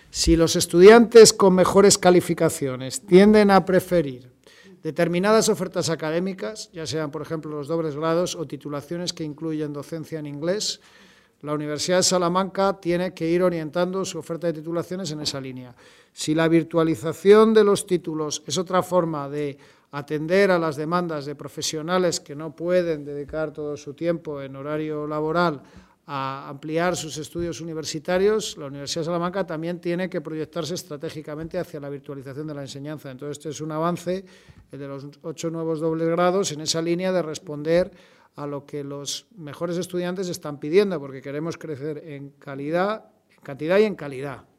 Si los estudiantes con mejores calificaciones tienden a preferir determinadas ofertas académicas, ya sean, por ejemplo, los dobles grados o titulaciones que incluyen docencia en inglés, la Universidad de Salamanca tiene que ir orientando su oferta de titulaciones en esa línea. Si la virtualización de los títulos es otra forma de atender a las demandas de profesionales que no pueden dedicar todo su tiempo en horario laboral a ampliar sus estudios universitarios, la Universidad de Salamanca también tiene que proyectarse estratégicamente hacia la virtualización de la enseñanza. Entonces, este es un avance, el de los 8 nuevos dobles grados, en esa línea de responder a lo que los mejores estudiantes están pidiendo, porque queremos crecer en calidad, en cantidad y en calidad.